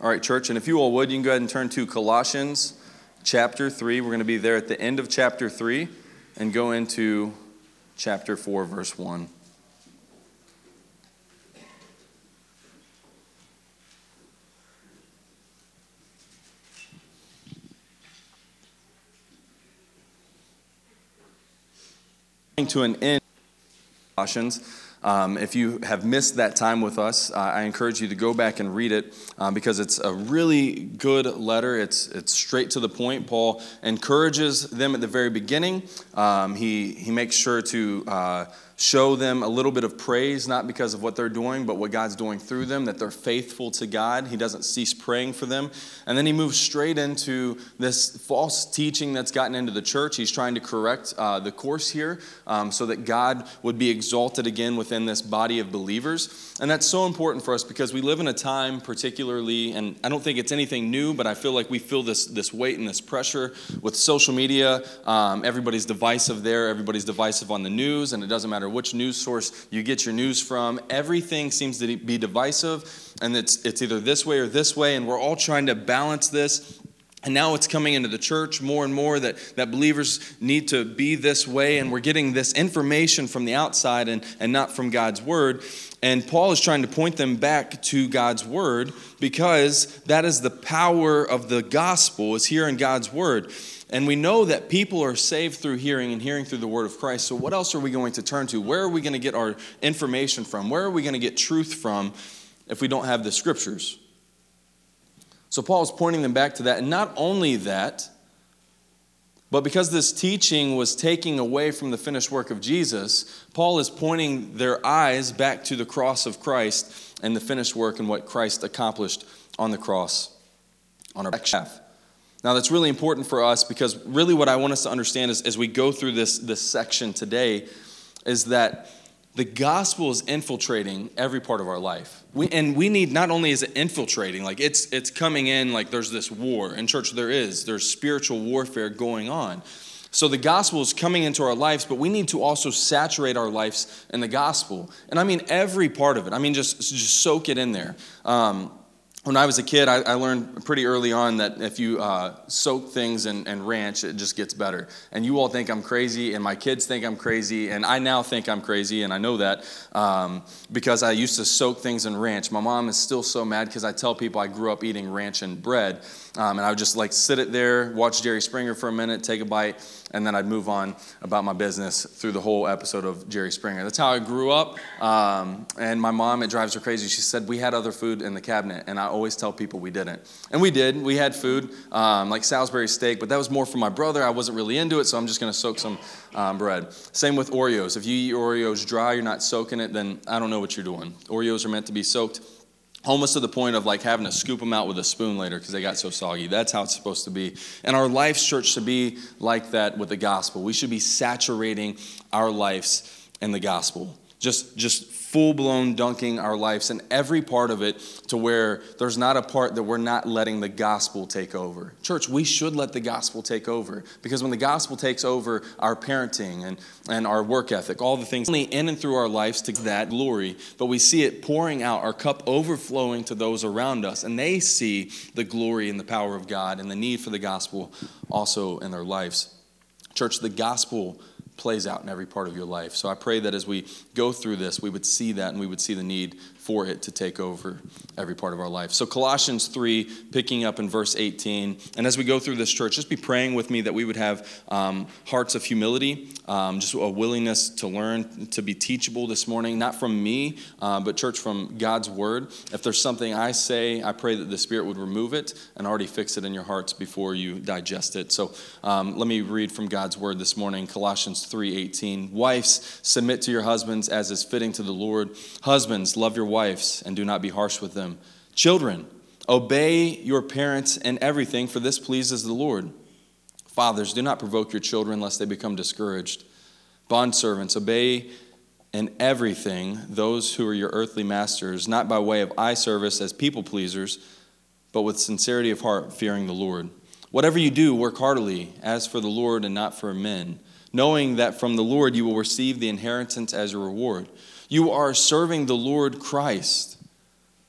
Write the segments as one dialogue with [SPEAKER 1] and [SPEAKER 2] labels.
[SPEAKER 1] All right, church, and if you all would, you can go ahead and turn to Colossians chapter 3. We're going to be there at the end of chapter 3 and go into chapter 4, verse 1. To an end, Colossians. If you have missed that time with us, I encourage you to go back and read it because it's a really good letter. It's straight to the point. Paul encourages them at the very beginning. He makes sure to show them a little bit of praise, not because of what they're doing, but what God's doing through them, that they're faithful to God. He doesn't cease praying for them. And then he moves straight into this false teaching that's gotten into the church. He's trying to correct the course here so that God would be exalted again within this body of believers. And that's so important for us because we live in a time particularly, and I don't think it's anything new, but I feel like we feel this weight and this pressure with social media. Everybody's divisive there. Everybody's divisive on the news, and it doesn't matter which news source you get your news from. Everything seems to be divisive, and it's either this way or this way, and we're all trying to balance this. And now it's coming into the church more and more that believers need to be this way, and we're getting this information from the outside and not from God's word. And Paul is trying to point them back to God's word because that is the power of the gospel, is here in God's word. And we know that people are saved through hearing and hearing through the word of Christ. So what else are we going to turn to? Where are we going to get our information from? Where are we going to get truth from if we don't have the scriptures? So Paul is pointing them back to that. And not only that, but because this teaching was taking away from the finished work of Jesus, Paul is pointing their eyes back to the cross of Christ and the finished work and what Christ accomplished on the cross on our behalf. Now, that's really important for us because really what I want us to understand is as we go through this section today is that the gospel is infiltrating every part of our life. We need, not only is it infiltrating, like it's coming in like there's this war. In church there's spiritual warfare going on. So the gospel is coming into our lives, but we need to also saturate our lives in the gospel. And I mean every part of it. I mean just soak it in there. When I was a kid, I learned pretty early on that if you soak things in ranch, it just gets better. And you all think I'm crazy, and my kids think I'm crazy, and I now think I'm crazy, and I know that because I used to soak things in ranch. My mom is still so mad because I tell people I grew up eating ranch and bread. And I would just like sit it there, watch Jerry Springer for a minute, take a bite, and then I'd move on about my business through the whole episode of Jerry Springer. That's how I grew up. And my mom, it drives her crazy. She said, we had other food in the cabinet, and I always tell people we didn't. And we did. We had food, like Salisbury steak, but that was more for my brother. I wasn't really into it, so I'm just going to soak some bread. Same with Oreos. If you eat Oreos dry, you're not soaking it, then I don't know what you're doing. Oreos are meant to be soaked. Almost to the point of like having to scoop them out with a spoon later because they got so soggy. That's how it's supposed to be. And our life's church should be like that with the gospel. We should be saturating our lives in the gospel. Just full-blown dunking our lives in every part of it to where there's not a part that we're not letting the gospel take over. Church, we should let the gospel take over because when the gospel takes over our parenting and our work ethic, all the things in and through our lives to that glory, but we see it pouring out, our cup overflowing to those around us, and they see the glory and the power of God and the need for the gospel also in their lives. Church, the gospel plays out in every part of your life. So I pray that as we go through this, we would see that and we would see the need for it to take over every part of our life. So Colossians 3, picking up in verse 18. And as we go through this, church, just be praying with me that we would have hearts of humility, just a willingness to learn, to be teachable this morning, not from me, but church, from God's word. If there's something I say, I pray that the Spirit would remove it and already fix it in your hearts before you digest it. So let me read from God's word this morning, Colossians 3:18. Wives, submit to your husbands as is fitting to the Lord. Husbands, love your wives and do not be harsh with them. Children, obey your parents in everything, for this pleases the Lord. Fathers, do not provoke your children lest they become discouraged. Bondservants, obey in everything those who are your earthly masters, not by way of eye service as people pleasers, but with sincerity of heart, fearing the Lord. Whatever you do, work heartily, as for the Lord and not for men, knowing that from the Lord you will receive the inheritance as a reward. You are serving the Lord Christ.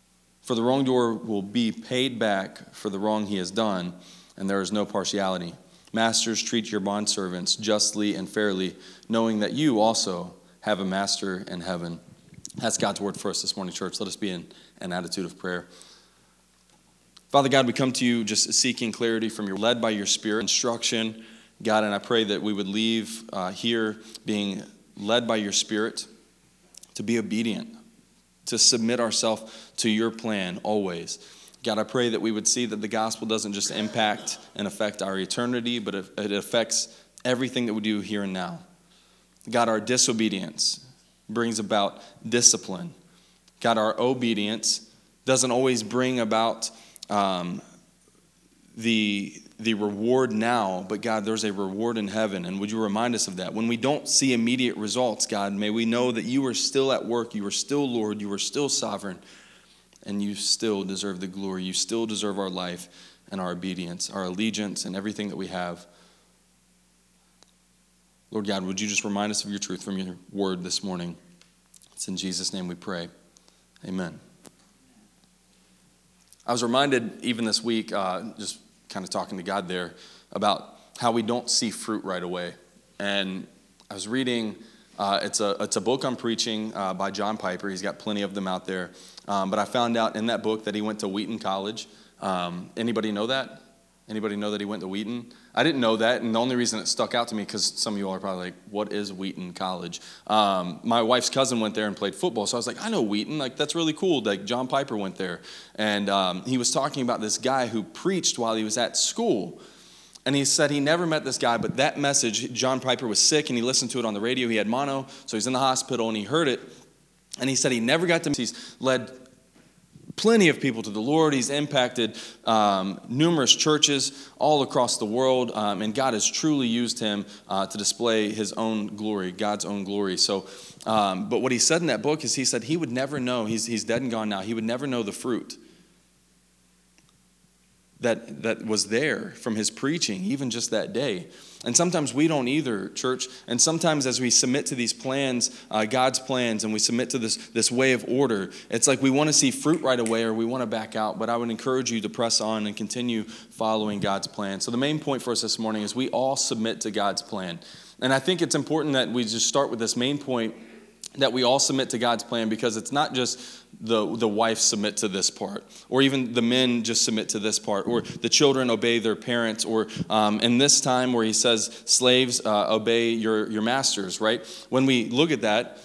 [SPEAKER 1] For the wrongdoer will be paid back for the wrong he has done, and there is no partiality. Masters, treat your bondservants justly and fairly, knowing that you also have a master in heaven. That's God's word for us this morning, church. Let us be in an attitude of prayer. Father God, we come to you just seeking clarity from your, led by your Spirit, instruction, God, and I pray that we would leave here being led by your Spirit to be obedient, to submit ourselves to your plan always. God, I pray that we would see that the gospel doesn't just impact and affect our eternity, but it affects everything that we do here and now. God, our disobedience brings about discipline. God, our obedience doesn't always bring about the reward now, but God, there's a reward in heaven, and would you remind us of that? When we don't see immediate results, God, may we know that you are still at work, you are still Lord, you are still sovereign, and you still deserve the glory. You still deserve our life and our obedience, our allegiance, and everything that we have. Lord God, would you just remind us of your truth from your word this morning? It's in Jesus' name we pray. Amen. I was reminded even this week, just kind of talking to God there, about how we don't see fruit right away. And I was reading, it's a book on preaching by John Piper. He's got plenty of them out there. But I found out in that book that he went to Wheaton College. Anybody know that? Anybody know that he went to Wheaton? I didn't know that, and the only reason it stuck out to me, because some of you all are probably like, what is Wheaton College? My wife's cousin went there and played football, so I was like, I know Wheaton. Like, that's really cool. Like, John Piper went there. And he was talking about this guy who preached while he was at school. And he said he never met this guy, but that message, John Piper was sick, and he listened to it on the radio. He had mono, so he's in the hospital, and he heard it. And he said he never got to, he's led plenty of people to the Lord. He's impacted numerous churches all across the world, and God has truly used him to display his own glory, God's own glory. So, but what he said in that book is he said he would never know, he's dead and gone now, he would never know the fruit that was there from his preaching, even just that day. And sometimes we don't either, church. And sometimes as we submit to these plans, God's plans, and we submit to this way of order, it's like we want to see fruit right away or we want to back out. But I would encourage you to press on and continue following God's plan. So the main point for us this morning is we all submit to God's plan. And I think it's important that we just start with this main point, that we all submit to God's plan, because it's not just the wife submit to this part, or even the men just submit to this part, or the children obey their parents, or in this time where he says slaves obey your masters, right? When we look at that,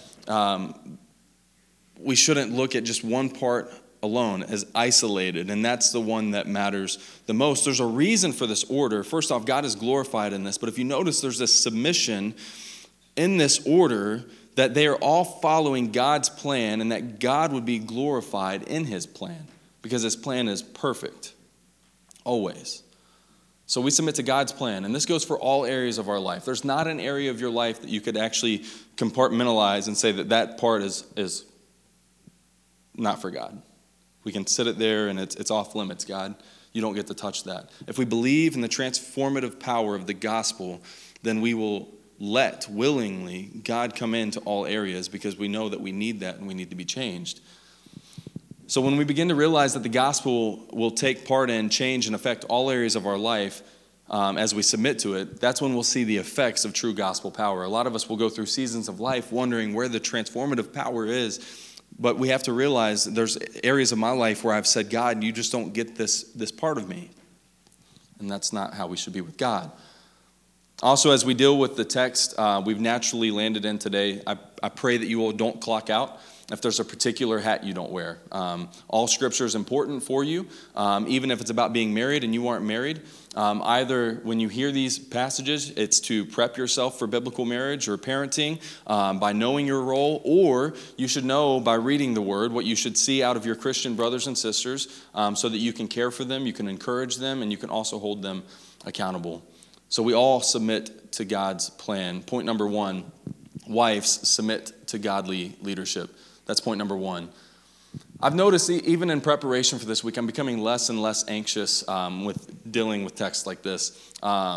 [SPEAKER 1] we shouldn't look at just one part alone as isolated, and that's the one that matters the most. There's a reason for this order. First off, God is glorified in this, but if you notice, there's this submission in this order, that they are all following God's plan and that God would be glorified in his plan, because his plan is perfect, always. So we submit to God's plan, and this goes for all areas of our life. There's not an area of your life that you could actually compartmentalize and say that part is not for God. We can sit it there and it's off limits, God. You don't get to touch that. If we believe in the transformative power of the gospel, then we will let willingly God come into all areas, because we know that we need that and we need to be changed. So when we begin to realize that the gospel will take part in, change, and affect all areas of our life as we submit to it, that's when we'll see the effects of true gospel power. A lot of us will go through seasons of life wondering where the transformative power is, but we have to realize there's areas of my life where I've said, God, you just don't get this part of me. And that's not how we should be with God. Also, as we deal with the text we've naturally landed in today, I pray that you all don't clock out if there's a particular hat you don't wear. All Scripture is important for you, even if it's about being married and you aren't married. Either when you hear these passages, it's to prep yourself for biblical marriage or parenting by knowing your role, or you should know by reading the Word what you should see out of your Christian brothers and sisters so that you can care for them, you can encourage them, and you can also hold them accountable. So we all submit to God's plan. Point number one, wives submit to godly leadership. That's point number one. I've noticed even in preparation for this week, I'm becoming less and less anxious with dealing with texts like this.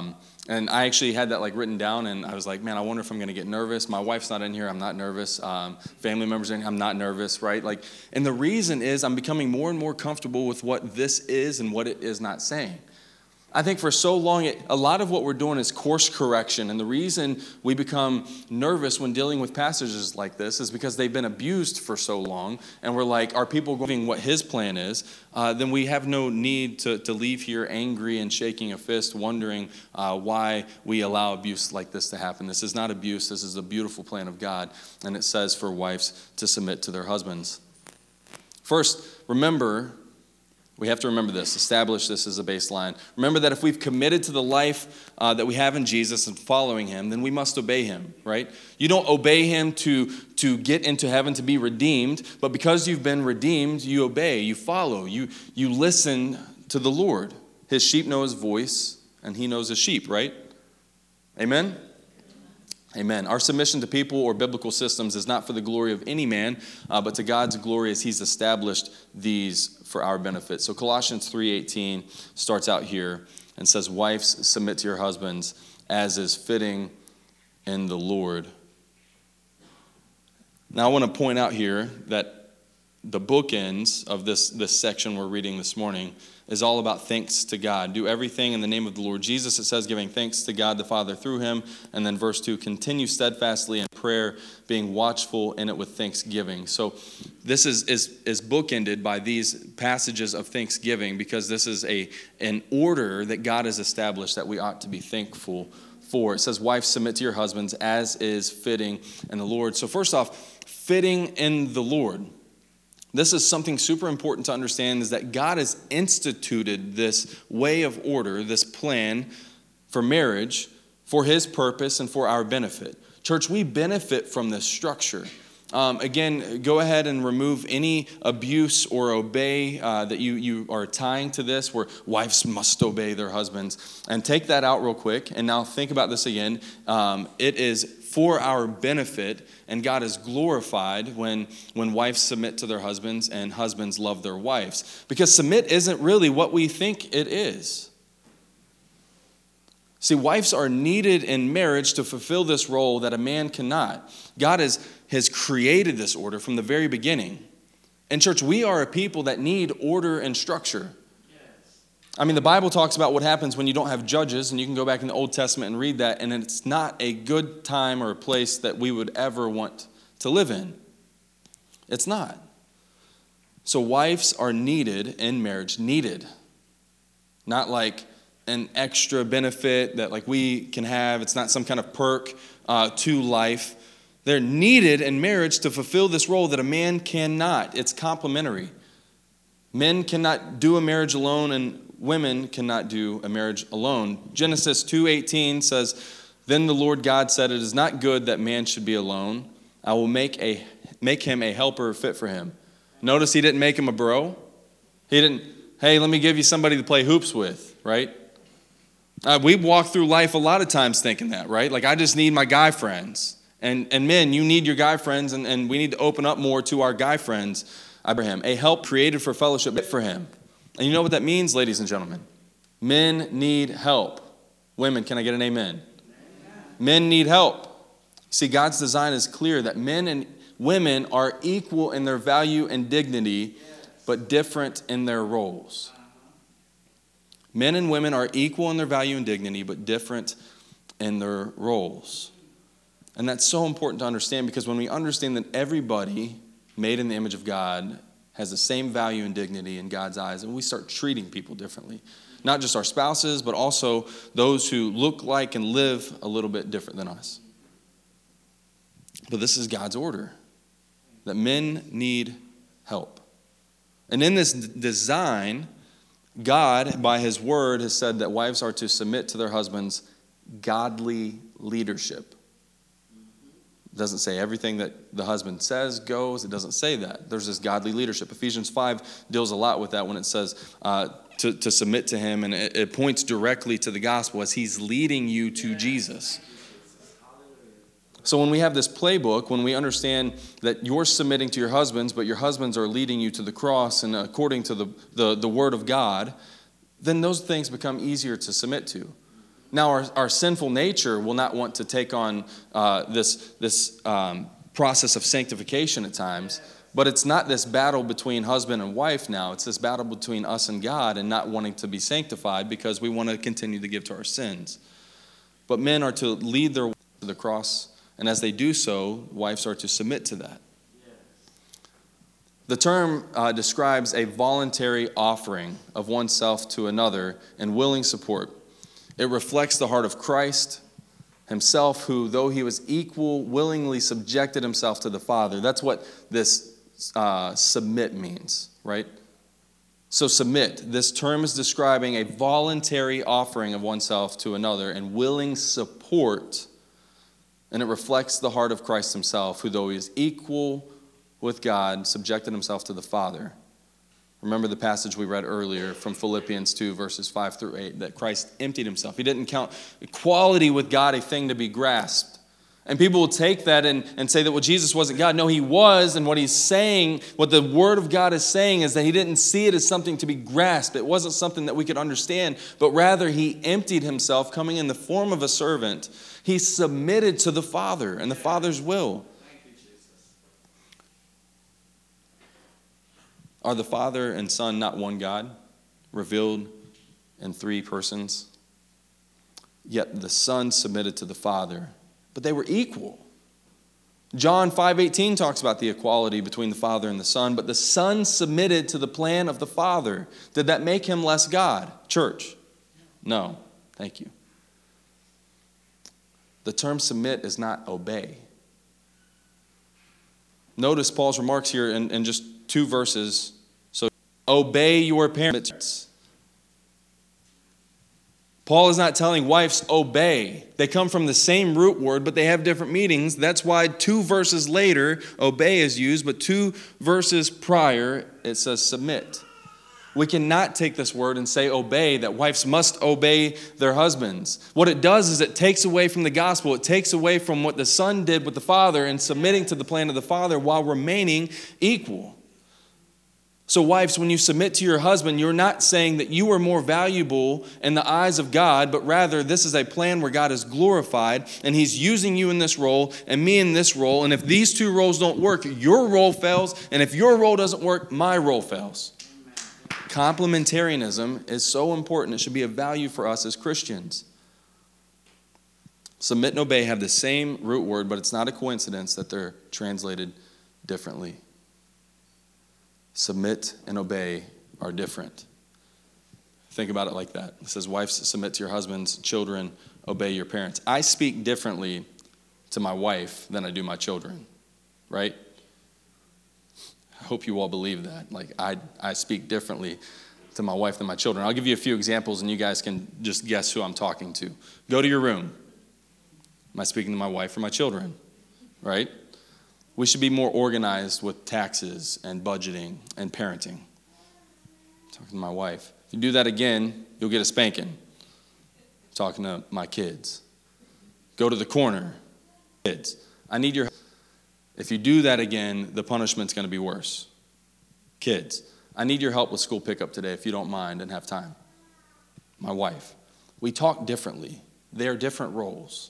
[SPEAKER 1] And I actually had that like written down, and I was like, man, I wonder if I'm going to get nervous. My wife's not in here. I'm not nervous. Family members are in here. I'm not nervous, right? Like, and the reason is I'm becoming more and more comfortable with what this is and what it is not saying. I think for so long, a lot of what we're doing is course correction. And the reason we become nervous when dealing with passages like this is because they've been abused for so long. And we're like, are people going what his plan is? Then we have no need to leave here angry and shaking a fist, wondering why we allow abuse like this to happen. This is not abuse. This is a beautiful plan of God. And it says for wives to submit to their husbands. First, we have to remember this, establish this as a baseline. Remember that if we've committed to the life that we have in Jesus and following him, then we must obey him, right? You don't obey him to get into heaven, to be redeemed, but because you've been redeemed, you obey, you follow, you listen to the Lord. His sheep know his voice, and he knows his sheep, right? Amen? Amen. Our submission to people or biblical systems is not for the glory of any man, but to God's glory as he's established these for our benefit. So Colossians 3:18 starts out here and says, wives, submit to your husbands as is fitting in the Lord. Now I want to point out here that the bookends of this section we're reading this morning is all about thanks to God. Do everything in the name of the Lord Jesus, it says, giving thanks to God the Father through him. And then verse 2, continue steadfastly in prayer, being watchful in it with thanksgiving. So this is bookended by these passages of thanksgiving because this is an order that God has established that we ought to be thankful for. It says, wives, submit to your husbands as is fitting in the Lord. So first off, fitting in the Lord. This is something super important to understand, is that God has instituted this way of order, this plan for marriage for his purpose and for our benefit. Church, we benefit from this structure. Again, go ahead and remove any abuse or obey that you are tying to this, where wives must obey their husbands. And take that out real quick, and now think about this again. It is for our benefit, and God is glorified when wives submit to their husbands and husbands love their wives. Because submit isn't really what we think it is. See, wives are needed in marriage to fulfill this role that a man cannot. God has created this order from the very beginning. And church, we are a people that need order and structure. I mean, the Bible talks about what happens when you don't have judges, and you can go back in the Old Testament and read that, and it's not a good time or a place that we would ever want to live in. It's not. So wives are needed in marriage, needed. Not like an extra benefit that like we can have. It's not some kind of perk to life. They're needed in marriage to fulfill this role that a man cannot. It's complementary. Men cannot do a marriage alone, and women cannot do a marriage alone. Genesis 2:18 says, then the Lord God said, it is not good that man should be alone. I will make him a helper fit for him. Notice he didn't make him a bro. He didn't, hey, let me give you somebody to play hoops with, right? We walk through life a lot of times thinking that, right? Like, I just need my guy friends. And men, you need your guy friends, and we need to open up more to our guy friends. Abraham, a help created for fellowship for him. And you know what that means, ladies and gentlemen? Men need help. Women, can I get an amen? Men need help. See, God's design is clear that men and women are equal in their value and dignity, but different in their roles. Men and women are equal in their value and dignity, but different in their roles. And that's so important to understand, because when we understand that everybody made in the image of God has the same value and dignity in God's eyes, and we start treating people differently. Not just our spouses, but also those who look like and live a little bit different than us. But this is God's order, that men need help. And in this design, God, by his word, has said that wives are to submit to their husbands' godly leadership. It doesn't say everything that the husband says goes. It doesn't say that. There's this godly leadership. Ephesians 5 deals a lot with that when it says to submit to him, and it points directly to the gospel as he's leading you to Jesus. So when we have this playbook, when we understand that you're submitting to your husbands, but your husbands are leading you to the cross and according to the word of God, then those things become easier to submit to. Now, our sinful nature will not want to take on this process of sanctification at times, but it's not this battle between husband and wife now. It's this battle between us and God and not wanting to be sanctified because we want to continue to give to our sins. But men are to lead their wives to the cross, and as they do so, wives are to submit to that. The term describes a voluntary offering of oneself to another in willing support. It reflects the heart of Christ himself, who, though he was equal, willingly subjected himself to the Father. That's what this submit means, right? So submit. This term is describing a voluntary offering of oneself to another in willing support, and it reflects the heart of Christ himself, who, though he is equal with God, subjected himself to the Father. Remember the passage we read earlier from Philippians 2, verses 5 through 8, that Christ emptied himself. He didn't count equality with God a thing to be grasped. And people will take that and say that, well, Jesus wasn't God. No, he was, and what he's saying, what the Word of God is saying is that he didn't see it as something to be grasped. It wasn't something that we could understand, but rather he emptied himself, coming in the form of a servant. He submitted to the Father and the Father's will. Are the Father and Son not one God, revealed in three persons? Yet the Son submitted to the Father, but they were equal. John 5:18 talks about the equality between the Father and the Son, but the Son submitted to the plan of the Father. Did that make him less God? Church? No. Thank you. The term submit is not obey. Notice Paul's remarks here in just 2 verses. So, obey your parents. Paul is not telling wives obey. They come from the same root word, but they have different meanings. That's why 2 verses later, obey is used, but 2 verses prior, it says submit. We cannot take this word and say obey, that wives must obey their husbands. What it does is it takes away from the gospel. It takes away from what the Son did with the Father and submitting to the plan of the Father while remaining equal. So wives, when you submit to your husband, you're not saying that you are more valuable in the eyes of God, but rather this is a plan where God is glorified and he's using you in this role and me in this role. And if these 2 roles don't work, your role fails. And if your role doesn't work, my role fails. Complementarianism is so important. It should be a value for us as Christians. Submit and obey have the same root word, but it's not a coincidence that they're translated differently. Submit and obey are different. Think about it like that. It says, wives, submit to your husbands, children, obey your parents. I speak differently to my wife than I do my children, right? I hope you all believe that. Like, I speak differently to my wife than my children. I'll give you a few examples, and you guys can just guess who I'm talking to. Go to your room. Am I speaking to my wife or my children? Right? We should be more organized with taxes and budgeting and parenting. Talking to my wife. If you do that again, you'll get a spanking. Talking to my kids. Go to the corner. Kids, I need your help. If you do that again, the punishment's going to be worse. Kids, I need your help with school pickup today if you don't mind and have time. My wife. We talk differently. They are different roles.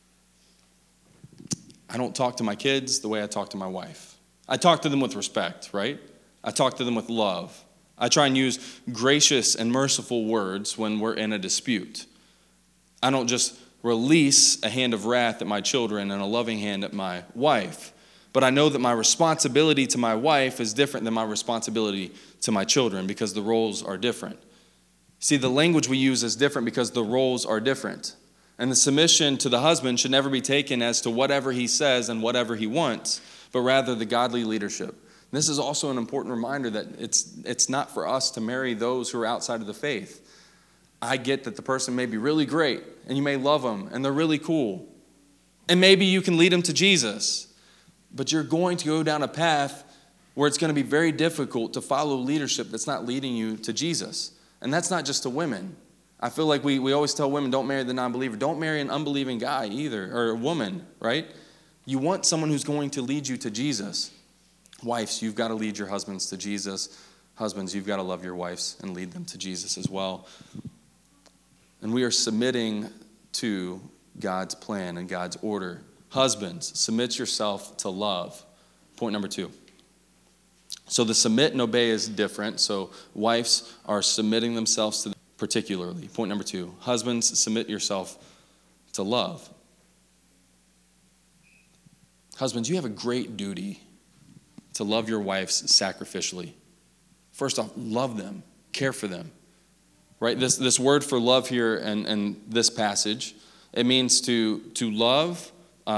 [SPEAKER 1] I don't talk to my kids the way I talk to my wife. I talk to them with respect, right? I talk to them with love. I try and use gracious and merciful words when we're in a dispute. I don't just release a hand of wrath at my children and a loving hand at my wife. But I know that my responsibility to my wife is different than my responsibility to my children because the roles are different. See, the language we use is different because the roles are different. And the submission to the husband should never be taken as to whatever he says and whatever he wants, but rather the godly leadership. This is also an important reminder that it's not for us to marry those who are outside of the faith. I get that the person may be really great, and you may love them, and they're really cool. And maybe you can lead them to Jesus. But you're going to go down a path where it's going to be very difficult to follow leadership that's not leading you to Jesus. And that's not just to women. I feel like we always tell women, don't marry the non-believer. Don't marry an unbelieving guy either, or a woman, right? You want someone who's going to lead you to Jesus. Wives, you've got to lead your husbands to Jesus. Husbands, you've got to love your wives and lead them to Jesus as well. And we are submitting to God's plan and God's order. Husbands, submit yourself to love. Point number 2. So the submit and obey is different. So wives are submitting themselves to particularly. Point number 2. Husbands, submit yourself to love. Husbands, you have a great duty to love your wives sacrificially. First off, love them, care for them. Right? This word for love here and this passage, it means to love,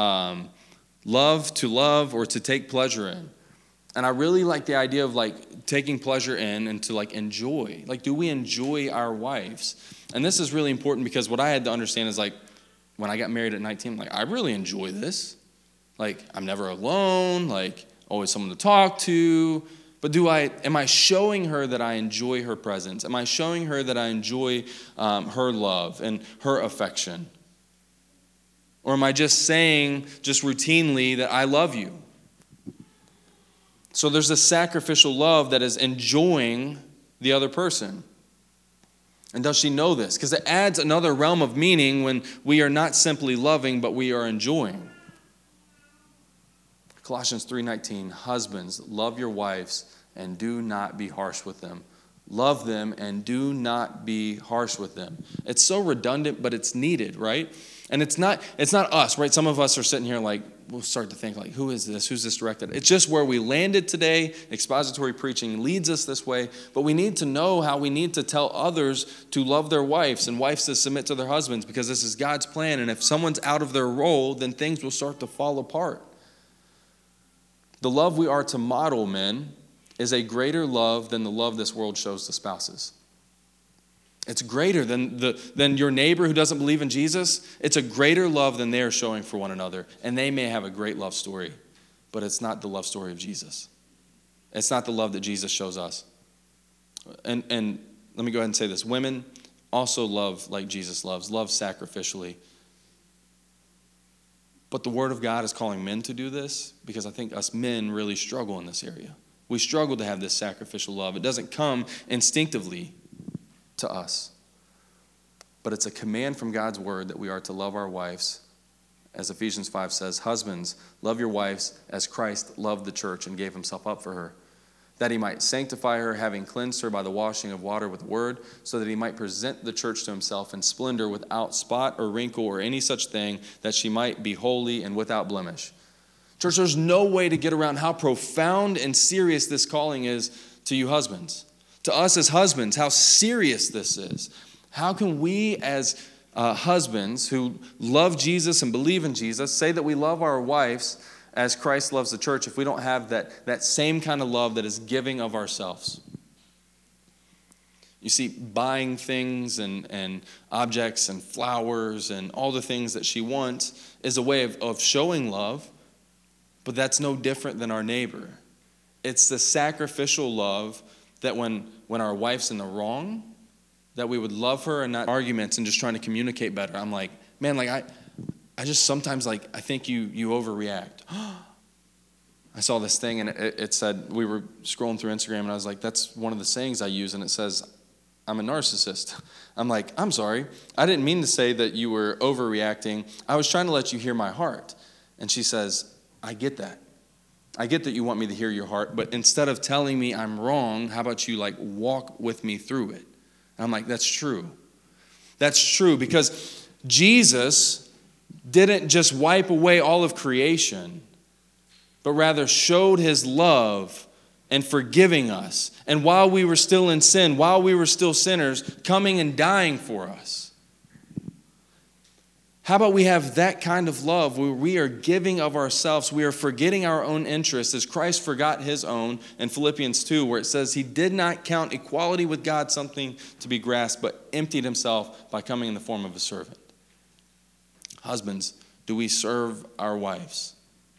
[SPEAKER 1] to love, or to take pleasure in. And I really like the idea of like taking pleasure in and to like enjoy. Like, do we enjoy our wives? And this is really important because what I had to understand is like, when I got married at 19, I'm like, I really enjoy this. Like, I'm never alone, like always someone to talk to. But am I showing her that I enjoy her presence? Am I showing her that I enjoy her love and her affection? Or am I just saying, just routinely, that I love you? So there's a sacrificial love that is enjoying the other person. And does she know this? Because it adds another realm of meaning when we are not simply loving, but we are enjoying. Colossians 3:19, husbands, love your wives and do not be harsh with them. Love them and do not be harsh with them. It's so redundant, but it's needed, right? And it's not us, right? Some of us are sitting here like, we'll start to think like, who is this? Who's this directed? It's just where we landed today. Expository preaching leads us this way, but we need to know how we need to tell others to love their wives and wives to submit to their husbands, because this is God's plan. And if someone's out of their role, then things will start to fall apart. The love we are to model, men, is a greater love than the love this world shows to spouses. It's greater than your neighbor who doesn't believe in Jesus. It's a greater love than they are showing for one another. And they may have a great love story, but it's not the love story of Jesus. It's not the love that Jesus shows us. And let me go ahead and say this. Women also love like Jesus loves, love sacrificially. But the Word of God is calling men to do this because I think us men really struggle in this area. We struggle to have this sacrificial love. It doesn't come instinctively to us. But it's a command from God's Word that we are to love our wives. As Ephesians 5 says, husbands, love your wives as Christ loved the church and gave himself up for her, that he might sanctify her, having cleansed her by the washing of water with the word, so that he might present the church to himself in splendor, without spot or wrinkle or any such thing, that she might be holy and without blemish. Church, there's no way to get around how profound and serious this calling is to you husbands. To us as husbands, how serious this is. How can we as husbands who love Jesus and believe in Jesus say that we love our wives as Christ loves the church if we don't have that same kind of love that is giving of ourselves? You see, buying things and objects and flowers and all the things that she wants is a way of showing love, but that's no different than our neighbor. It's the sacrificial love that when our wife's in the wrong, that we would love her and not arguments and just trying to communicate better. I'm like, man, like I just sometimes like, I think you overreact. I saw this thing and it said, we were scrolling through Instagram and I was like, that's one of the sayings I use, and it says, I'm a narcissist. I'm like, I'm sorry. I didn't mean to say that you were overreacting. I was trying to let you hear my heart. And she says, I get that. I get that you want me to hear your heart, but instead of telling me I'm wrong, how about you like walk with me through it? And I'm like, that's true. That's true, because Jesus didn't just wipe away all of creation, but rather showed his love and forgiving us. And while we were still in sin, while we were still sinners, coming and dying for us. How about we have that kind of love where we are giving of ourselves, we are forgetting our own interests as Christ forgot his own in Philippians 2, where it says he did not count equality with God something to be grasped, but emptied himself by coming in the form of a servant. Husbands, do we serve our wives?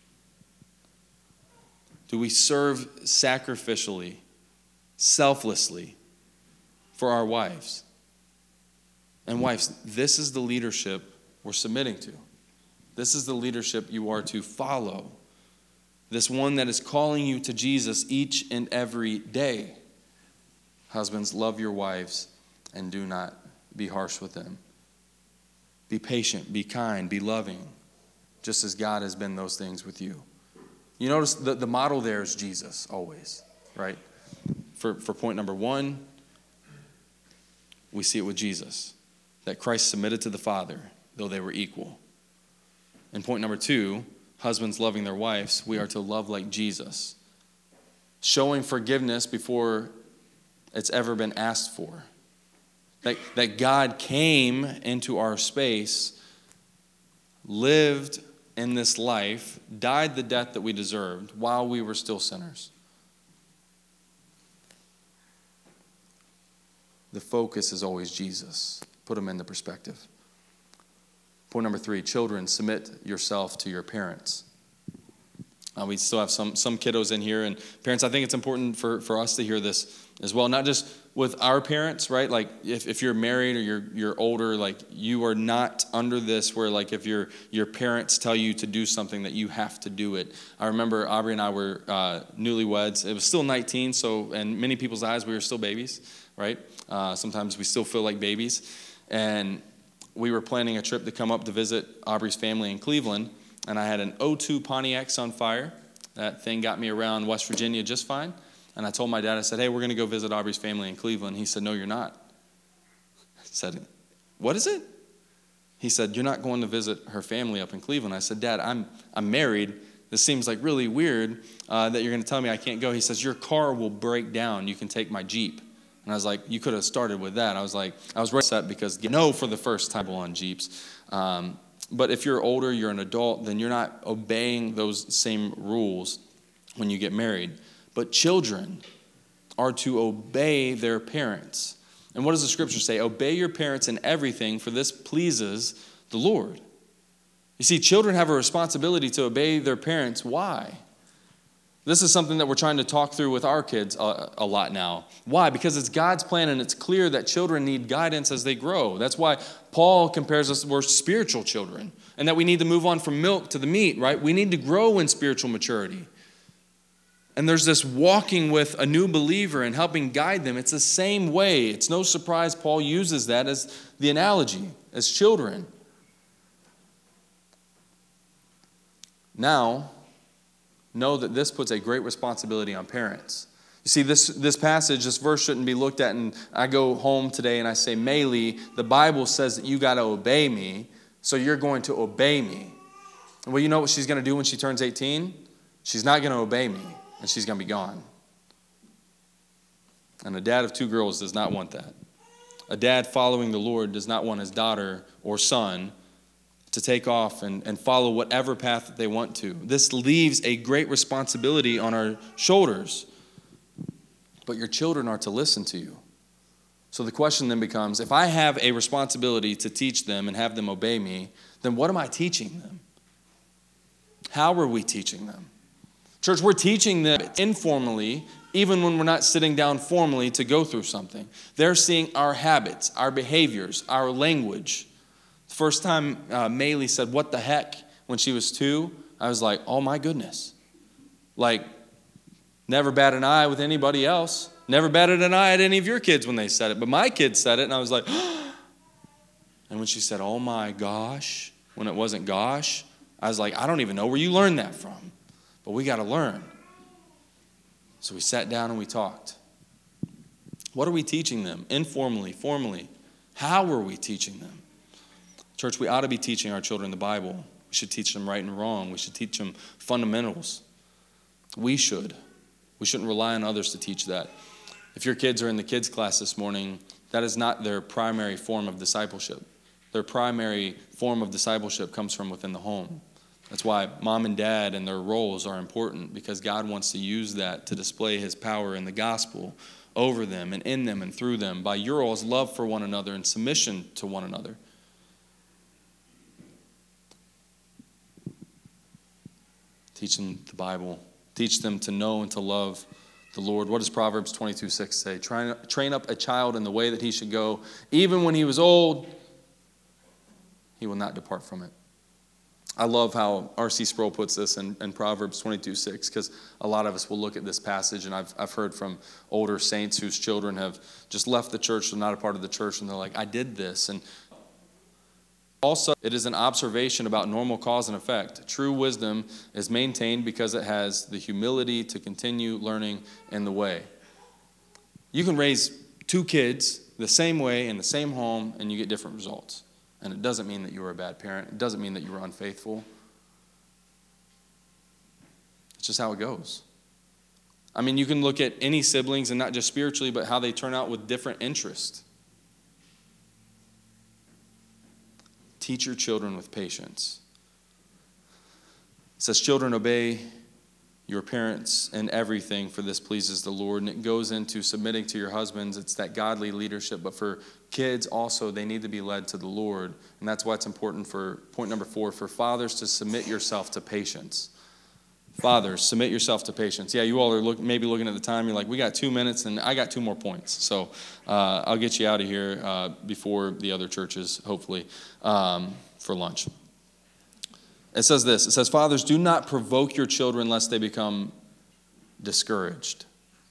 [SPEAKER 1] Do we serve sacrificially, selflessly for our wives? And wives, this is the leadership we're submitting to. This is the leadership you are to follow. This one that is calling you to Jesus each and every day. Husbands, love your wives and do not be harsh with them. Be patient, be kind, be loving, just as God has been those things with you. You notice the model there is Jesus always, right? For point number one, we see it with Jesus, that Christ submitted to the Father, though they were equal. And point number two, husbands loving their wives, we are to love like Jesus, showing forgiveness before it's ever been asked for. That God came into our space, lived in this life, died the death that we deserved while we were still sinners. The focus is always Jesus. Put him in the perspective. Point number three, children, submit yourself to your parents. We still have some kiddos in here, and parents, I think it's important for us to hear this as well, not just with our parents, right? Like if you're married or you're older, like you are not under this where like if your parents tell you to do something that you have to do it. I remember Aubrey and I were newlyweds. It was still 19, so in many people's eyes we were still babies, right? Sometimes we still feel like babies. And we were planning a trip to come up to visit Aubrey's family in Cleveland, and I had an '02 Pontiac Sunfire. That thing got me around West Virginia just fine. And I told my dad, I said, hey, we're going to go visit Aubrey's family in Cleveland. He said, no, you're not. I said, what is it? He said, you're not going to visit her family up in Cleveland. I said, Dad, I'm married. This seems like really weird that you're going to tell me I can't go. He says, your car will break down. You can take my Jeep. And I was like, you could have started with that. I was really upset because no for the first time on Jeeps. But if you're older, you're an adult, then you're not obeying those same rules when you get married. But children are to obey their parents. And what does the scripture say? Obey your parents in everything, for this pleases the Lord. You see, children have a responsibility to obey their parents. Why? This is something that we're trying to talk through with our kids a lot now. Why? Because it's God's plan, and it's clear that children need guidance as they grow. That's why Paul compares us, we're spiritual children, and that we need to move on from milk to the meat, right? We need to grow in spiritual maturity. And there's this walking with a new believer and helping guide them. It's the same way. It's no surprise Paul uses that as the analogy, as children. Now, know that this puts a great responsibility on parents. You see, this passage, this verse shouldn't be looked at, and I go home today and I say, Maylee, the Bible says that you got to obey me, so you're going to obey me. Well, you know what she's going to do when she turns 18? She's not going to obey me, and she's going to be gone. And a dad of two girls does not want that. A dad following the Lord does not want his daughter or son to take off and follow whatever path that they want to. This leaves a great responsibility on our shoulders. But your children are to listen to you. So the question then becomes, if I have a responsibility to teach them and have them obey me, then what am I teaching them? How are we teaching them? Church, we're teaching them informally, even when we're not sitting down formally to go through something. They're seeing our habits, our behaviors, our language. The first time Maylee said, what the heck, when she was 2, I was like, oh my goodness. Like, never bat an eye with anybody else. Never batted an eye at any of your kids when they said it. But my kids said it, and I was like, and when she said, oh my gosh, when it wasn't gosh, I was like, I don't even know where you learned that from. But we got to learn. So we sat down and we talked. What are we teaching them? Informally, formally. How are we teaching them? Church, we ought to be teaching our children the Bible. We should teach them right and wrong. We should teach them fundamentals. We should. We shouldn't rely on others to teach that. If your kids are in the kids class this morning, that is not their primary form of discipleship. Their primary form of discipleship comes from within the home. That's why mom and dad and their roles are important, because God wants to use that to display his power in the gospel over them and in them and through them by your all's love for one another and submission to one another. Teach them the Bible. Teach them to know and to love the Lord. What does Proverbs 22:6 say? Train up a child in the way that he should go. Even when he was old, he will not depart from it. I love how R.C. Sproul puts this in Proverbs 22:6, because a lot of us will look at this passage, and I've heard from older saints whose children have just left the church, they're not a part of the church, and they're like, I did this. And Also, it is an observation about normal cause and effect. True wisdom is maintained because it has the humility to continue learning in the way. You can raise two kids the same way in the same home, and you get different results. And it doesn't mean that you were a bad parent. It doesn't mean that you were unfaithful. It's just how it goes. I mean, you can look at any siblings, and not just spiritually, but how they turn out with different interests. Teach your children with patience. It says, children, obey your parents in everything, for this pleases the Lord. And it goes into submitting to your husbands. It's that godly leadership. But for kids also, they need to be led to the Lord. And that's why it's important for point number 4, for fathers to submit yourself to patience. Fathers, submit yourself to patience. Yeah, you all are maybe looking at the time. You're like, we got 2 minutes, and I got 2 more points. So I'll get you out of here before the other churches, hopefully, for lunch. It says this. It says, fathers, do not provoke your children lest they become discouraged.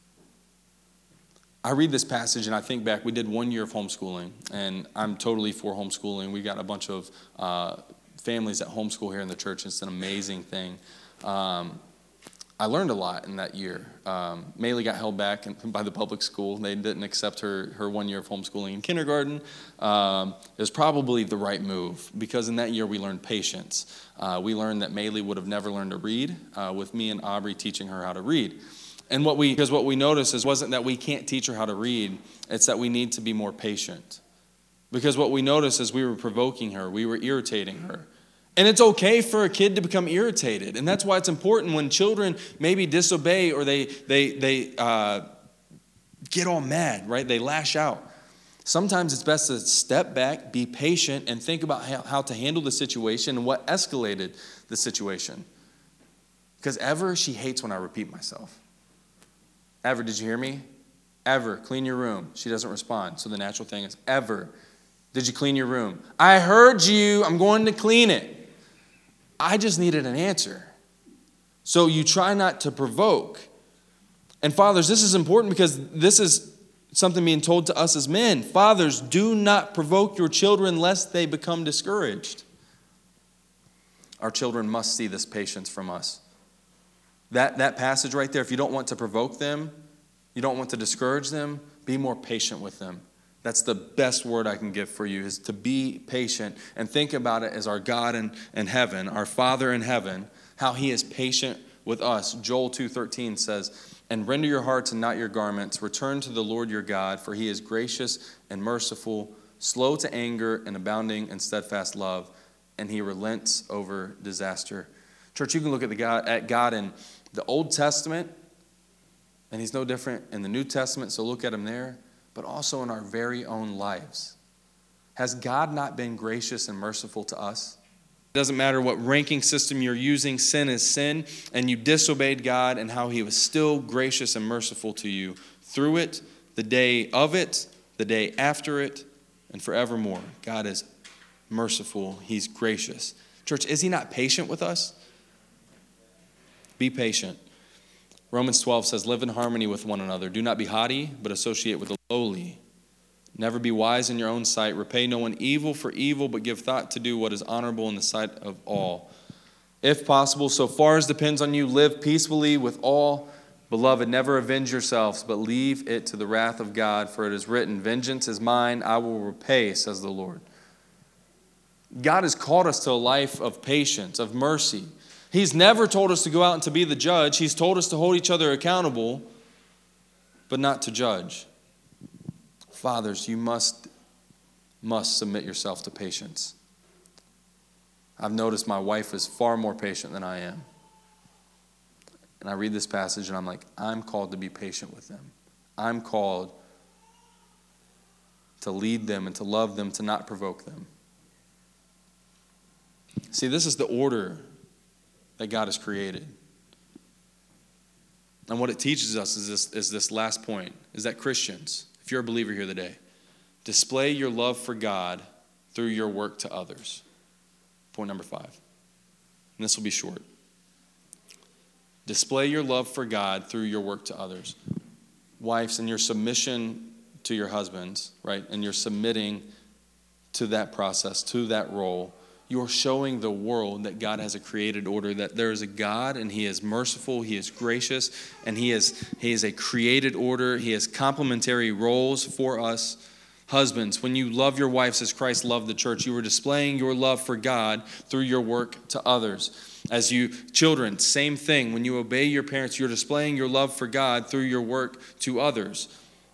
[SPEAKER 1] I read this passage, and I think back. We did 1 year of homeschooling, and I'm totally for homeschooling. We got a bunch of families that homeschool here in the church. It's an amazing thing. I learned a lot in that year. Maylee got held back by the public school. They didn't accept her 1 year of homeschooling in kindergarten. It was probably the right move because in that year we learned patience. We learned that Maylee would have never learned to read with me and Aubrey teaching her how to read. And what we noticed wasn't that we can't teach her how to read, it's that we need to be more patient. Because what we noticed is we were provoking her, we were irritating her. And it's okay for a kid to become irritated. And that's why it's important when children maybe disobey or they get all mad, right? They lash out. Sometimes it's best to step back, be patient, and think about how to handle the situation and what escalated the situation. Because she hates when I repeat myself. Ever, did you hear me? Ever, clean your room. She doesn't respond. So the natural thing is, ever, did you clean your room? I heard you. I'm going to clean it. I just needed an answer. So you try not to provoke. And fathers, this is important because this is something being told to us as men. Fathers, do not provoke your children lest they become discouraged. Our children must see this patience from us. That passage right there, if you don't want to provoke them, you don't want to discourage them, be more patient with them. That's the best word I can give for you, is to be patient and think about it as our God in heaven, our Father in heaven, how he is patient with us. Joel 2:13 says, and render your hearts and not your garments. Return to the Lord your God, for he is gracious and merciful, slow to anger and abounding in steadfast love, and he relents over disaster. Church, you can look at God in the Old Testament, and he's no different in the New Testament, so look at him there. But also in our very own lives. Has God not been gracious and merciful to us? It doesn't matter what ranking system you're using, sin is sin, and you disobeyed God and how he was still gracious and merciful to you through it, the day of it, the day after it, and forevermore. God is merciful. He's gracious. Church, is he not patient with us? Be patient. Romans 12 says, live in harmony with one another. Do not be haughty, but associate with the lowly. Never be wise in your own sight. Repay no one evil for evil, but give thought to do what is honorable in the sight of all. If possible, so far as depends on you, live peacefully with all. Beloved, never avenge yourselves, but leave it to the wrath of God, for it is written, vengeance is mine, I will repay, says the Lord. God has called us to a life of patience, of mercy. He's never told us to go out and to be the judge. He's told us to hold each other accountable, but not to judge. Fathers, you must submit yourself to patience. I've noticed my wife is far more patient than I am. And I read this passage and I'm like, I'm called to be patient with them. I'm called to lead them and to love them, to not provoke them. See, this is the order that God has created. And what it teaches us is this last point, is that Christians, if you're a believer here today, display your love for God through your work to others. Point number 5. And this will be short. Display your love for God through your work to others. Wives, in your submission to your husbands, right? And you're submitting to that process, to that role, you're showing the world that God has a created order, that there is a God and He is merciful, He is gracious, and He is a created order. He has complementary roles for us. Husbands, when you love your wives as Christ loved the church, you are displaying your love for God through your work to others. As you children, same thing. When you obey your parents, you're displaying your love for God through your work to others.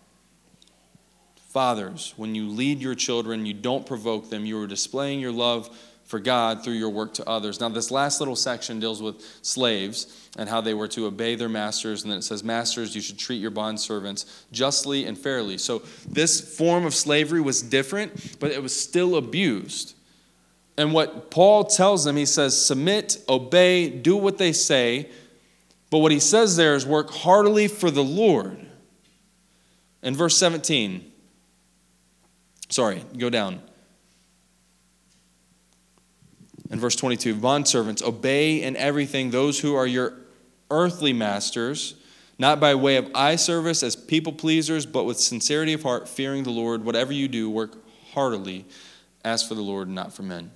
[SPEAKER 1] Fathers, when you lead your children, you don't provoke them. You are displaying your love for God through your work to others. Now, this last little section deals with slaves and how they were to obey their masters. And then it says, masters, you should treat your bondservants justly and fairly. So this form of slavery was different, but it was still abused. And what Paul tells them, he says, submit, obey, do what they say. But what he says there is work heartily for the Lord. In verse 17, go down. In verse 22, bondservants, obey in everything those who are your earthly masters, not by way of eye service as people pleasers, but with sincerity of heart, fearing the Lord. Whatever you do, work heartily as for the Lord and not for men.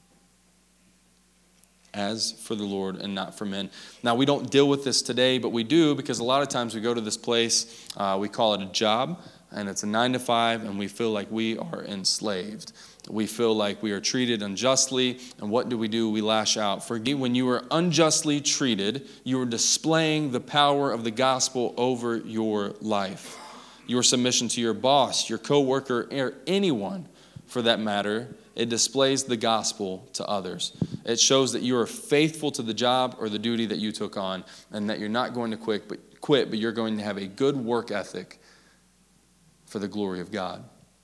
[SPEAKER 1] As for the Lord and not for men. Now, we don't deal with this today, but we do because a lot of times we go to this place, we call it a job, and it's a 9 to 5, and we feel like we are enslaved. We feel like we are treated unjustly, and what do? We lash out. When you were unjustly treated, you were displaying the power of the gospel over your life. Your submission to your boss, your coworker, or anyone for that matter, it displays the gospel to others. It shows that you are faithful to the job or the duty that you took on, and that you're not going to quit, but you're going to have a good work ethic for the glory of God.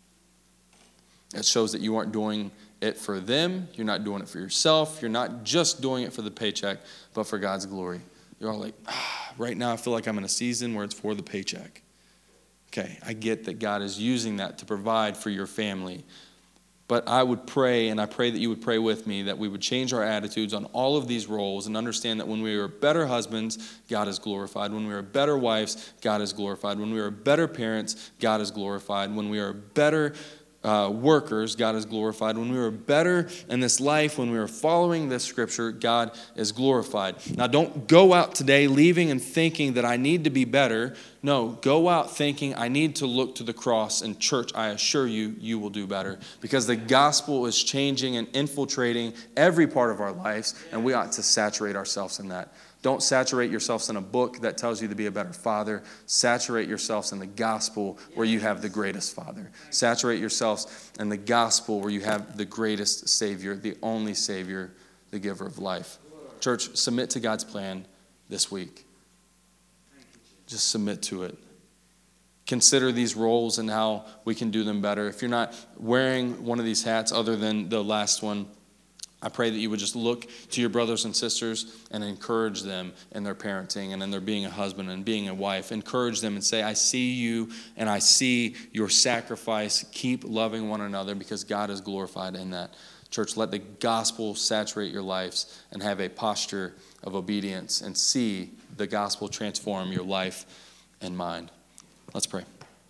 [SPEAKER 1] It shows that you aren't doing it for them. You're not doing it for yourself. You're not just doing it for the paycheck, but for God's glory. You're all like, right now I feel like I'm in a season where it's for the paycheck. Okay, I get that God is using that to provide for your family. But I would pray, and I pray that you would pray with me, that we would change our attitudes on all of these roles and understand that when we are better husbands, God is glorified. When we are better wives, God is glorified. When we are better parents, God is glorified. When we are better workers, God is glorified. When we are better in this life, when we are following this scripture, God is glorified. Now, don't go out today leaving and thinking that I need to be better. No, go out thinking I need to look to the cross. And church, I assure you, you will do better because the gospel is changing and infiltrating every part of our lives, and we ought to saturate ourselves in that. Don't saturate yourselves in a book that tells you to be a better father. Saturate yourselves in the gospel where you have the greatest father. Saturate yourselves in the gospel where you have the greatest Savior, the only Savior, the giver of life. Church, submit to God's plan this week. Just submit to it. Consider these roles and how we can do them better. If you're not wearing one of these hats other than the last one, I pray that you would just look to your brothers and sisters and encourage them in their parenting and in their being a husband and being a wife. Encourage them and say, I see you and I see your sacrifice. Keep loving one another because God is glorified in that. Church, let the gospel saturate your lives and have a posture of obedience and see the gospel transform your life and mind. Let's pray.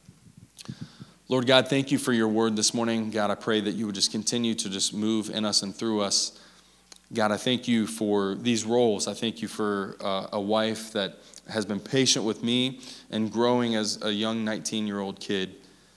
[SPEAKER 1] Lord God, thank you for your word this morning. God, I pray that you would just continue to just move in us and through us. God, I thank you for these roles. I thank you for a wife that has been patient with me and growing as a young 19-year-old kid.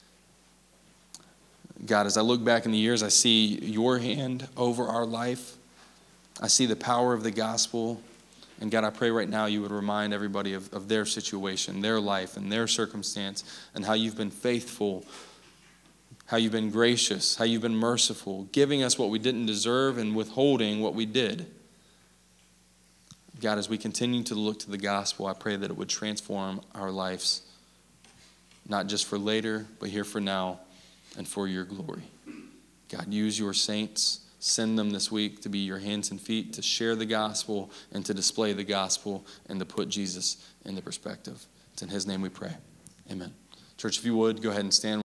[SPEAKER 1] God, as I look back in the years, I see your hand over our life. I see the power of the gospel. And God, I pray right now you would remind everybody of their situation, their life, and their circumstance, and how you've been faithful, how you've been gracious, how you've been merciful, giving us what we didn't deserve and withholding what we did. God, as we continue to look to the gospel, I pray that it would transform our lives, not just for later, but here for now and for your glory. God, use your saints. Send them this week to be your hands and feet, to share the gospel and to display the gospel and to put Jesus in the perspective. It's in his name we pray. Amen. Church, if you would, go ahead and stand.